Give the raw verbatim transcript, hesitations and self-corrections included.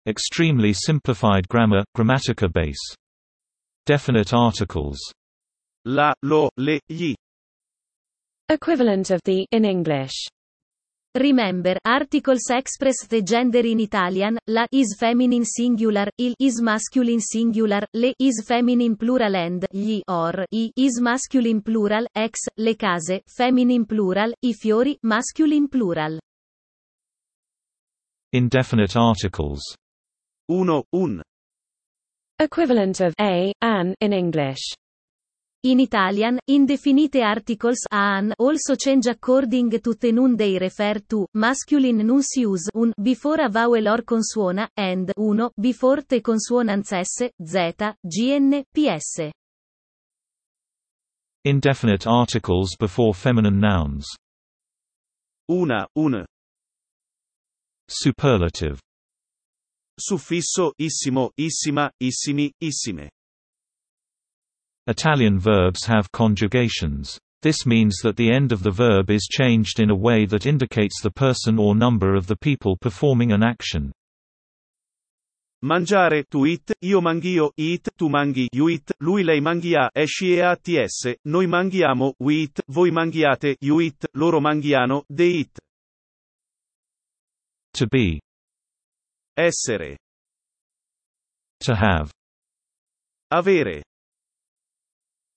Extremely simplified grammar, grammatica base. Definite articles. La, lo, le, gli. Equivalent of the in English. Remember, articles express the gender in Italian, la is feminine singular, il is masculine singular, le is feminine plural and gli or i is masculine plural, ex, le case, feminine plural, i fiori, masculine plural. Indefinite articles. Uno, un. Equivalent of a, an in English. In Italian, indefinite articles a an also change according to the noun they refer to. Masculine nouns use un before a vowel or consuona, and uno before the consonants s, z, gn, ps. Indefinite articles before feminine nouns. Una, un. Superlative. Suffisso issimo, issima, issimi, issime. Italian verbs have conjugations. This means that the end of the verb is changed in a way that indicates the person or number of the people performing an action. Mangiare, tu it, io manghio, it, tu manghi, you it, lui lei manghia, esci e ats, noi manghiamo, we it, voi manghiate, you it, loro manghiano, they it. To be. Essere. To have. Avere.